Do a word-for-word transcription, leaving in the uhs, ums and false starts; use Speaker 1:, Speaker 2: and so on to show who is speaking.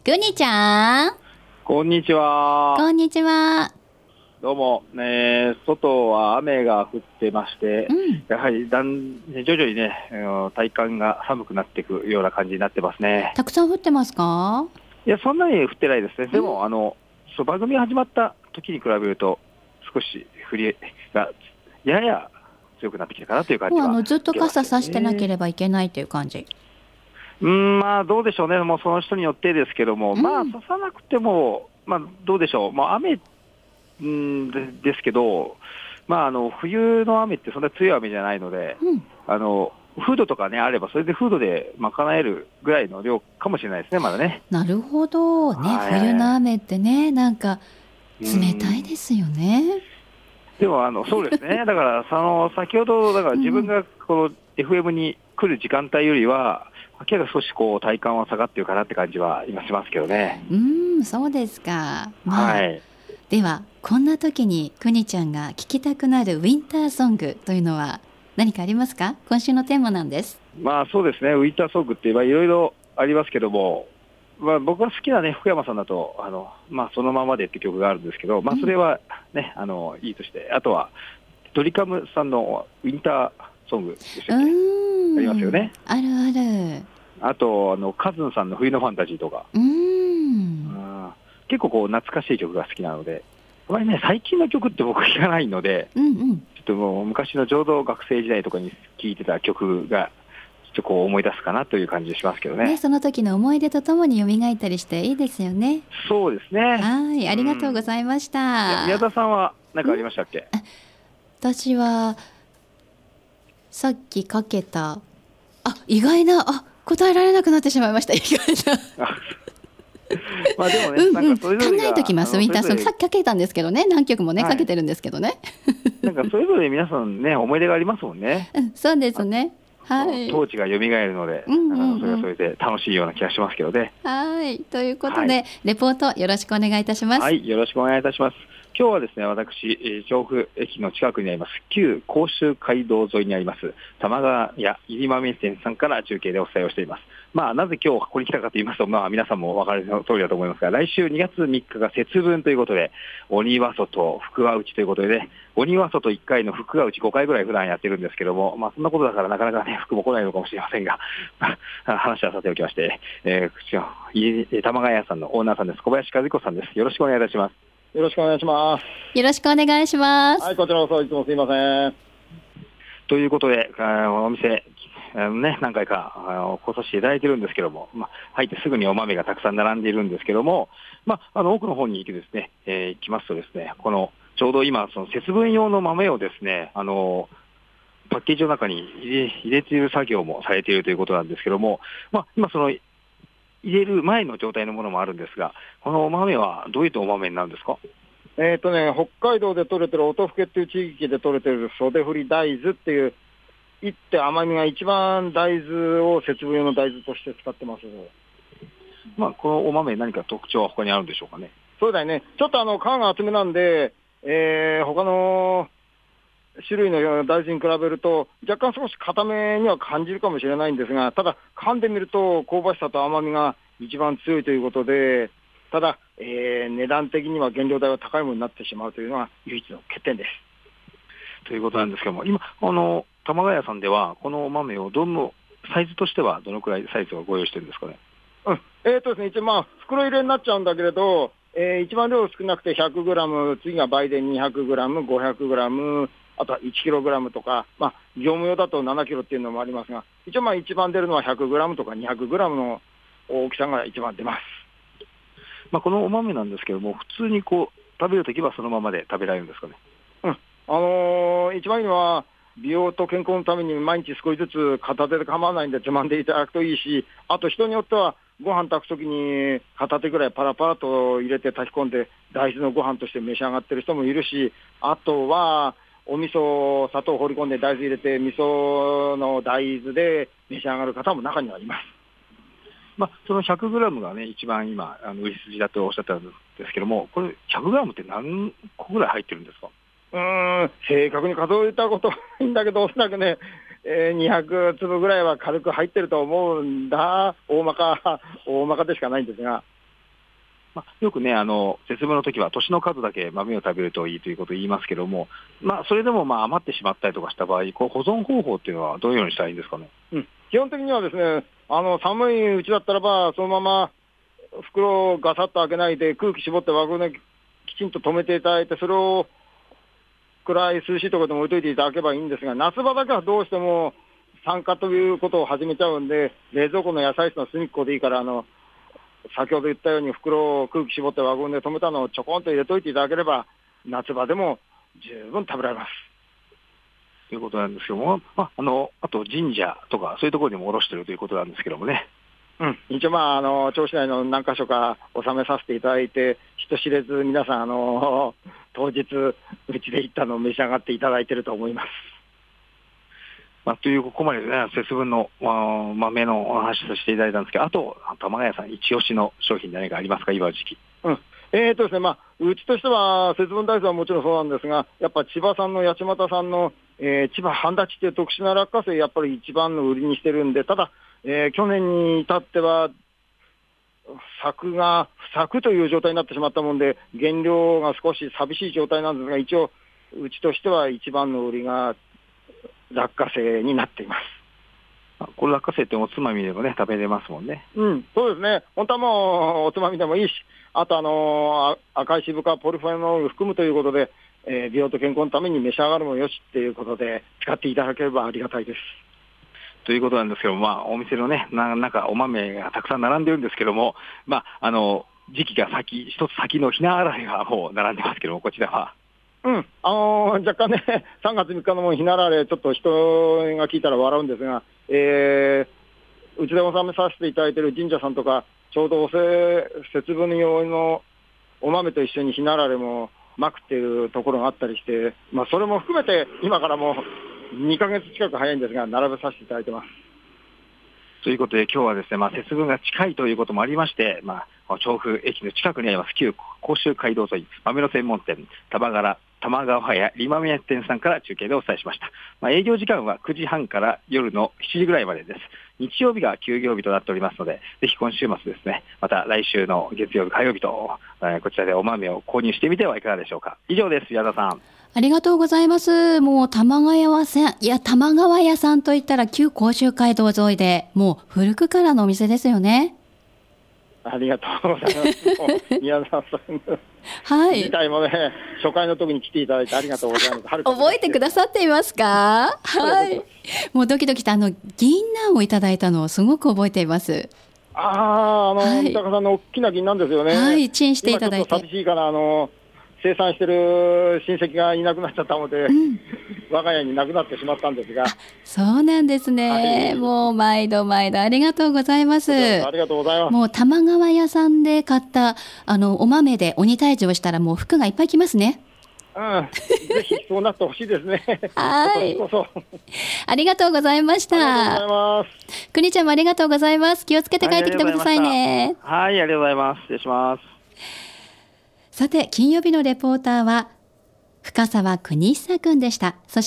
Speaker 1: くにちゃん、
Speaker 2: こんにちは。
Speaker 1: こんにちは。
Speaker 2: どうも、ね、外は雨が降ってまして、
Speaker 1: うん、
Speaker 2: やはりだん徐々にね、体感が寒くなっていくような感じになってますね。
Speaker 1: たくさん降ってますか？
Speaker 2: いや、そんなに降ってないですね。でも、うん、あのそう番組が始まった時に比べると、少し降りがやや強くなってきたかなという感じは、
Speaker 1: もうあのずっと傘さしてなければいけないという感じ。
Speaker 2: うん、まあどうでしょうね、もうその人によってですけども、
Speaker 1: うん、
Speaker 2: まあささなくても、まあどうでしょう、まあ、雨ん で, ですけど、まあ、あの冬の雨ってそんな強い雨じゃないので、
Speaker 1: うん、
Speaker 2: あのフードとか、ね、あれば、それでフードで賄えるぐらいの量かもしれないですね、まだね。
Speaker 1: なるほどね、冬の雨ってね、なんか冷たいですよね。
Speaker 2: でもあのそうですね、だからその先ほど、だから自分がこの エフエム に来る時間帯よりは、明らか少しこう体感は下がってるかなって感じは今しますけどね。
Speaker 1: うーん、そうですか。まあ、
Speaker 2: はい、
Speaker 1: ではこんな時にくにちゃんが聴きたくなるウィンターソングというのは何かありますか？今週のテーマなんです。
Speaker 2: まあそうですね、ウィンターソングっていろいろありますけども、まあ、僕が好きな、ね、福山さんだとあの、まあ、そのままでって曲があるんですけど、まあ、それは、ね、うん、あのいいとして、あとはドリカムさんのウィンターソングでしたっけ、ありますよね。
Speaker 1: あるある。
Speaker 2: あとあのカズンさんの冬のファンタジーとか、
Speaker 1: うーん、
Speaker 2: 結構こう懐かしい曲が好きなので、あまりね最近の曲って僕聴かないので、
Speaker 1: うんうん、
Speaker 2: ちょっともう昔のちょうど学生時代とかに聴いてた曲がちょっとこう思い出すかなという感じしますけど ね,
Speaker 1: ね、その時の思い出とともに蘇ったりしていいですよね。
Speaker 2: そうですね。
Speaker 1: はい、ありがとうございました。
Speaker 2: 宮田さんは何かありましたっけ？
Speaker 1: 私はさっきかけた、あ、意外な、あ、答えられなくなってしまいました。意外な
Speaker 2: まあでもね、
Speaker 1: うんうん、
Speaker 2: なんかそれぞれが
Speaker 1: 考えときます。ウィンターソングさっきかけたんですけどね、何曲もね、はい、かけてるんですけどね
Speaker 2: なんかそれぞれ皆さんね、思い出がありますもんね。
Speaker 1: うん、そうですね。はい、
Speaker 2: 当時が蘇るので、うんうんうん、それはそれで楽しいような気がしますけどね。
Speaker 1: はい、ということで、
Speaker 2: はい、
Speaker 1: レポートよろしくお願いいたします。
Speaker 2: はい、よろしくお願いいたします。今日はですね、私、調布駅の近くにあります旧甲州街道沿いにあります玉川屋入間面店さんから中継でお伝えをしています。まあ、なぜ今日ここに来たかと言いますと、まあ、皆さんもお分かりの通りだと思いますが、来週にがつみっかが節分ということで、鬼は外、福は内ということでね、鬼は外いっかいの福は内ごかいぐらい普段やってるんですけども、まあ、そんなことだからなかなかね、福も来ないのかもしれませんが、話はさておきまして、えー、玉川屋さんのオーナーさんです。小林和彦さんです。よろしくお願いいたします。
Speaker 3: よろしくお願いします。
Speaker 1: よろしくお願いします。
Speaker 3: はい、こちらこそいつもすいません。
Speaker 2: ということで、お店、ね、何回か来させていただいてるんですけども、まあ、入ってすぐにお豆がたくさん並んでいるんですけども、まあ、あの奥の方に行きですね、えー、行きますとですね、このちょうど今、その節分用の豆をですね、あのパッケージの中に入れ、入れている作業もされているということなんですけども、まあ、今その入れる前の状態のものもあるんですが、このお豆はどういったお豆になるんですか？
Speaker 3: えーとね、北海道で採れてる音更っていう地域で採れてる袖振り大豆っていう、いって甘みが一番大豆を節分用の大豆として使ってます。
Speaker 2: まあ、このお豆何か特徴は他にあるんでしょうかね？
Speaker 3: そうだよね。ちょっとあの皮が厚めなんで、えー、他の種類の大豆に比べると若干少し固めには感じるかもしれないんですが、ただ噛んでみると香ばしさと甘みが一番強いということで、ただ、えー、値段的には原料代は高いものになってしまうというのが唯一の欠点です。
Speaker 2: ということなんですけども、今あの玉川屋さんではこのお豆をどのサイズとしてはどのくらいサイズをご用意してるんですかね？
Speaker 3: うん、えーとですね、一応まあ袋入れになっちゃうんだけれど、えー、一番量少なくて ひゃくグラム、次が倍で にひゃくグラム、ごひゃくグラム、あとはいちキログラムとか、まあ、業務用だとななキロっていうのもありますが、一応まあ一番出るのは ひゃくグラム とか にひゃくグラム の大きさが一番出ます。
Speaker 2: まあ、このお豆なんですけども、普通にこう食べるときはそのままで食べられるんですかね？
Speaker 3: うん、あのー、一番いいのは美容と健康のために毎日少しずつ片手で構わないんでつまんでいただくといいし、あと人によってはご飯炊くときに片手ぐらいパラパラと入れて炊き込んで大豆のご飯として召し上がってる人もいるし、あとはお味噌、砂糖を放り込んで大豆入れて味噌の大豆で召し上がる方も中にはいます。
Speaker 2: まあ、その ひゃくグラム がね、一番今、あの売り筋だとおっしゃったんですけども、これ ひゃくグラム って何個ぐらい入ってるんですか？
Speaker 3: うーん、正確に数えたことはないんだけど、おそらくね、えー、にひゃく粒ぐらいは軽く入ってると思うんだ。大まか、大まかでしかないんですが。
Speaker 2: まあ、よくね、あの節分の時は年の数だけ豆を食べるといいということを言いますけども、まあ、それでもまあ余ってしまったりとかした場合、こう保存方法っていうのはどういうようにしたらいいんですかね。
Speaker 3: うん、基本的にはですね、あの寒いうちだったらば、そのまま袋をガサッと開けないで、空気絞って枠できちんと止めていただいて、それを暗い涼しいところでも置いといていただければいいんですが、夏場だけはどうしても酸化ということを始めちゃうんで、冷蔵庫の野菜室の隅っこでいいから、あの先ほど言ったように袋を空気絞って輪ゴムで止めたのをちょこんと入れといていただければ、夏場でも十分食べられます。
Speaker 2: ということなんですけども、まあ、あのあと神社とかそういうところにも卸しているということなんですけどもね。
Speaker 3: うん、一応、まあ、あの銚子内の何か所か収めさせていただいて、人知れず皆さん、あの当日、うちで行ったのを召し上がっていただいていると思います。
Speaker 2: まあ、というここまで、ね、節分の、まあ、豆のお話としていただいたんですけど、あと、玉ヶ谷さん、一押しの商品何かありますか、今の時期。
Speaker 3: うんえーとですねまあ、うちとしては、節分大豆はもちろんそうなんですが、やっぱ千葉産の八街産の、えー、千葉半立ちという特殊な落花生、やっぱり一番の売りにしてるんで、ただ、えー、去年に至っては、作が不作という状態になってしまったもんで、原料が少し寂しい状態なんですが、一応、うちとしては一番の売りが落花生になっています。
Speaker 2: これ落花生っておつまみでもね、食べれますもんね。
Speaker 3: うん、そうですね。本当はもうおつまみでもいいし、あとあのー、赤い渋皮ポリフェノールを含むということで、えー、美容と健康のために召し上がるもよしっていうことで、使っていただければありがたいです。
Speaker 2: ということなんですけど、まあ、お店のね、ななんかお豆がたくさん並んでるんですけども、まあ、あの時期が先、一つ先のひなあられがもう並んでますけども、こちらは。
Speaker 3: うん、あのー、若干ね、さんがつみっかのもひなあられ、ちょっと人が聞いたら笑うんですが、えー、うちで納めさせていただいている神社さんとか、ちょうどおせ節分用のお豆と一緒にひなあられもまくっているところがあったりして、まあ、それも含めて、今からもうにかげつ近く早いんですが、並べさせていただいてます。
Speaker 2: ということで、今日はですね、まあ、節分が近いということもありまして、まあ、調布駅の近くにあります旧甲州街道沿い豆の専門店玉柄玉川屋りまめ店さんから中継でお伝えしました。まあ、営業時間はくじはんから夜のしちじぐらいまでです。日曜日が休業日となっておりますので、ぜひ今週末ですね、また来週の月曜日火曜日と、えー、こちらでお豆を購入してみてはいかがでしょうか。以上です。矢田さん、
Speaker 1: ありがとうございます。もう玉川屋さん、いや玉川屋さんといったら旧甲州街道沿いで、もう古くからのお店ですよね。
Speaker 3: ありがとうございます。宮沢さん
Speaker 1: はい。
Speaker 3: 自体もね、初回の時に来ていただいてありがとうございます。
Speaker 1: 覚えてくださっていますか？はい。もうドキドキとあの銀杏をいただいたのをすごく覚えています。
Speaker 3: ああ、あの、
Speaker 1: はい、
Speaker 3: 三鷹さんの大きな銀なんですよね。
Speaker 1: はい、チンしていただいて。
Speaker 3: 今ちょっと寂しいから、あの、生産してる親戚がいなくなっちゃったので、うん、我が家になくなってしまったんですが。
Speaker 1: そうなんですね、はい、もう毎度毎度ありがとうございます。
Speaker 3: ありがとうございます。
Speaker 1: もう玉川屋さんで買ったあのお豆で鬼退治をしたらもう服がいっぱいきますね。
Speaker 3: うん、ぜひそうなってほしいですね。
Speaker 1: はい。
Speaker 3: こそ
Speaker 1: ありがとうございました。
Speaker 3: ありがとうございます。
Speaker 1: くにちゃんもありがとうございます。気をつけて帰ってきてくださいね。
Speaker 2: はい、ありがとうございます。失礼します。
Speaker 1: さて、金曜日のレポーターは深澤邦久くんでした。そして